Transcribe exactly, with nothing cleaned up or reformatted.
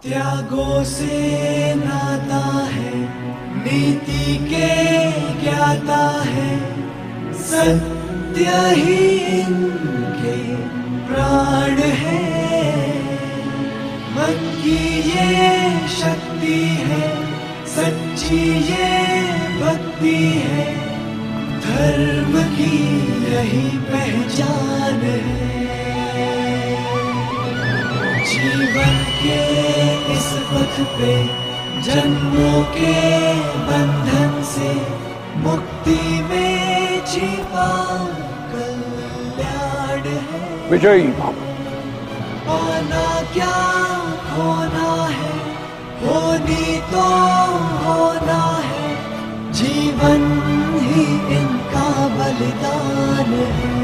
त्यागों से नाता है, नीति के ज्ञाता है, सत्य ही इनके प्राण है। मन की ये शक्ति है, सच्ची ये भक्ति है, धर्म की यही पहचान है। जीवन के इस पथ पे जन्मों के बंधन से मुक्ति में छिपा कल्याण है। विजयी भव। पाना क्या खोना है, होनी तो होना है, जीवन ही इनका बलिदान है।